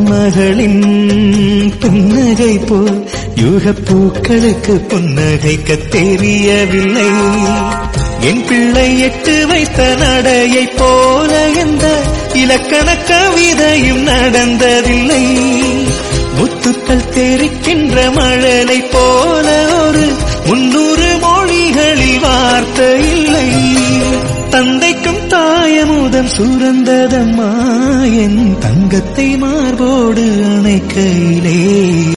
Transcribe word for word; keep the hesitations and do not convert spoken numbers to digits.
மகளின் புன்னகை போல் யுகப் பூக்களுக்கு புன்னகைக்க தெரியவில்லை. என் பிள்ளை எட்டு வைத்த நடையை போல எந்த இலக்கண கவிதையும் நடந்ததில்லை. முத்துக்கள் தெரிக்கின்ற மழலை போல ஒரு முன்னூறு மொழிகளில் வார்த்தை இல்லை. தந்தைக்கும் தாயமுதம் சுரந்ததம்மா என் தங்கத்தை மார்போடு அணைக்கையிலே.